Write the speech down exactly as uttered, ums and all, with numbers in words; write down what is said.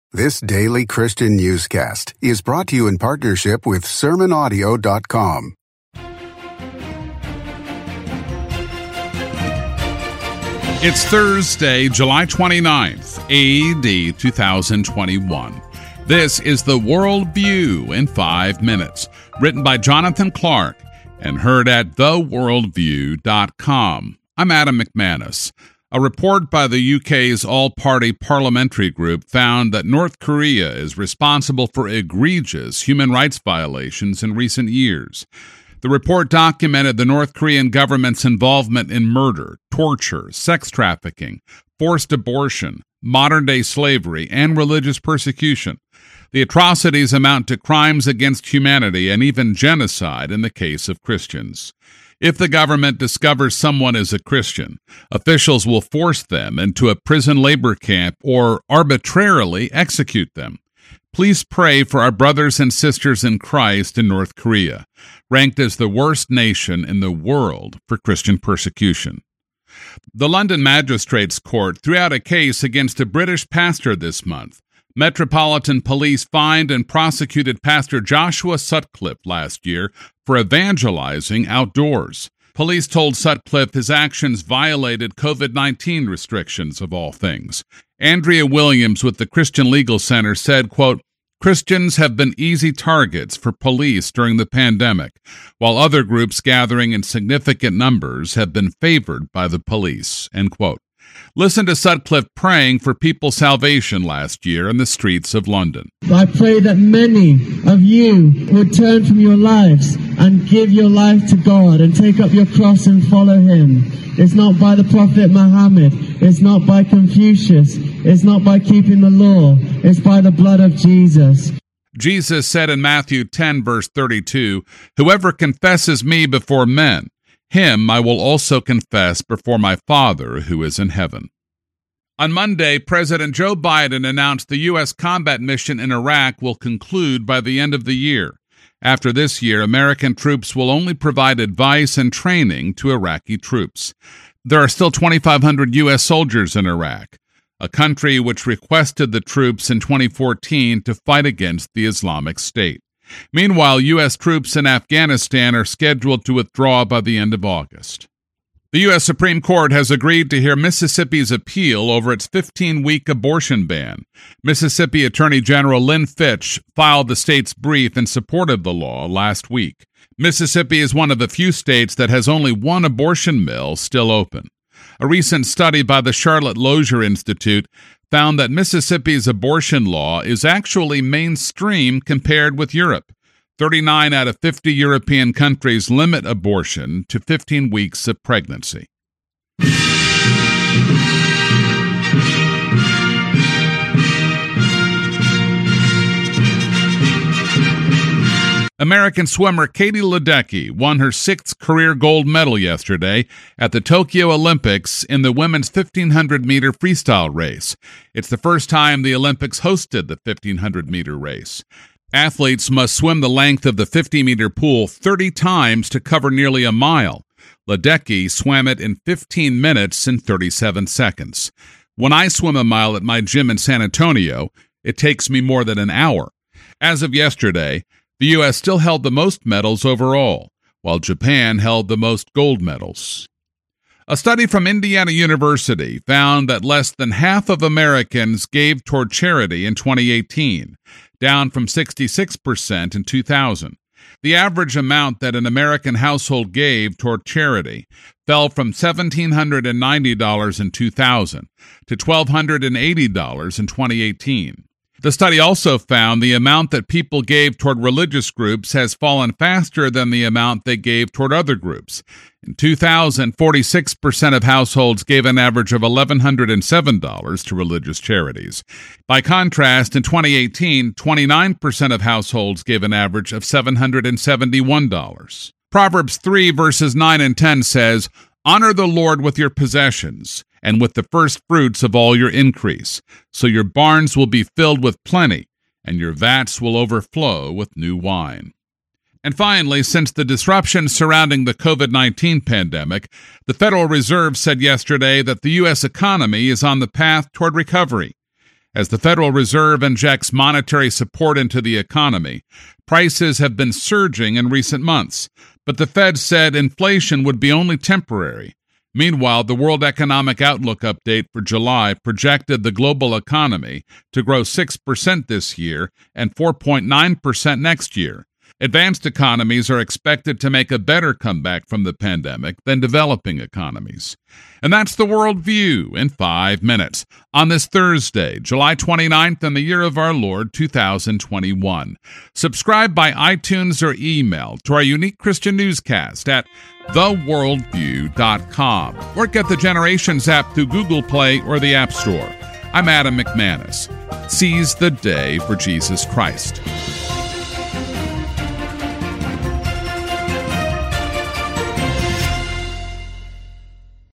This daily Christian newscast is brought to you in partnership with sermon audio dot com. It's Thursday, July twenty-ninth, A D two thousand twenty-one. This is The World View in five minutes, written by Jonathan Clark and heard at the world view dot com. I'm Adam McManus. A report by the U K's all-party parliamentary group found that North Korea is responsible for egregious human rights violations in recent years. The report documented the North Korean government's involvement in murder, torture, sex trafficking, forced abortion, modern-day slavery, and religious persecution. The atrocities amount to crimes against humanity and even genocide in the case of Christians. If the government discovers someone is a Christian, officials will force them into a prison labor camp or arbitrarily execute them. Please pray for our brothers and sisters in Christ in North Korea, ranked as the worst nation in the world for Christian persecution. The London Magistrates Court threw out a case against a British pastor this month. Metropolitan Police fined and prosecuted Pastor Joshua Sutcliffe last year for evangelizing outdoors. Police told Sutcliffe his actions violated covid nineteen restrictions, of all things. Andrea Williams with the Christian Legal Center said, quote, "Christians have been easy targets for police during the pandemic, while other groups gathering in significant numbers have been favored by the police," end quote. Listen to Sutcliffe praying for people's salvation last year in the streets of London. I pray that many of you would turn from your lives and give your life to God and take up your cross and follow Him. It's not by the Prophet Muhammad. It's not by Confucius. It's not by keeping the law. It's by the blood of Jesus. Jesus said in Matthew ten, verse thirty-two, "Whoever confesses me before men, him I will also confess before my Father who is in heaven." On Monday, President Joe Biden announced the U S combat mission in Iraq will conclude by the end of the year. After this year, American troops will only provide advice and training to Iraqi troops. There are still twenty-five hundred U S soldiers in Iraq, a country which requested the troops in twenty fourteen to fight against the Islamic State. Meanwhile, U S troops in Afghanistan are scheduled to withdraw by the end of August. The U S Supreme Court has agreed to hear Mississippi's appeal over its fifteen-week abortion ban. Mississippi Attorney General Lynn Fitch filed the state's brief in support of the law last week. Mississippi is one of the few states that has only one abortion mill still open. A recent study by the Charlotte Lozier Institute found that Mississippi's abortion law is actually mainstream compared with Europe. thirty-nine out of fifty European countries limit abortion to fifteen weeks of pregnancy. American swimmer Katie Ledecky won her sixth career gold medal yesterday at the Tokyo Olympics in the women's fifteen hundred meter freestyle race. It's the first time the Olympics hosted the fifteen hundred meter race. Athletes must swim the length of the fifty meter pool thirty times to cover nearly a mile. Ledecky swam it in fifteen minutes and thirty-seven seconds. When I swim a mile at my gym in San Antonio, it takes me more than an hour. As of yesterday, the U S still held the most medals overall, while Japan held the most gold medals. A study from Indiana University found that less than half of Americans gave toward charity in twenty eighteen, down from sixty-six percent in two thousand. The average amount that an American household gave toward charity fell from one thousand seven hundred ninety dollars in two thousand to one thousand two hundred eighty dollars in twenty eighteen. The study also found the amount that people gave toward religious groups has fallen faster than the amount they gave toward other groups. In two thousand, forty-six percent of households gave an average of one thousand one hundred seven dollars to religious charities. By contrast, in twenty eighteen, twenty-nine percent of households gave an average of seven hundred seventy-one dollars. Proverbs three, verses nine and ten says, "Honor the Lord with your possessions, and with the first fruits of all your increase, so your barns will be filled with plenty, and your vats will overflow with new wine." And finally, since the disruption surrounding the covid nineteen pandemic, the Federal Reserve said yesterday that the U S economy is on the path toward recovery. As the Federal Reserve injects monetary support into the economy, prices have been surging in recent months, but the Fed said inflation would be only temporary. Meanwhile, the World Economic Outlook update for July projected the global economy to grow six percent this year and four point nine percent next year. Advanced economies are expected to make a better comeback from the pandemic than developing economies. And that's the World View in five minutes on this Thursday, July twenty-ninth, in the year of our Lord, two thousand twenty-one. Subscribe by iTunes or email to our unique Christian newscast at the world view dot com or get the Generations app through Google Play or the App Store. I'm Adam McManus. Seize the day for Jesus Christ.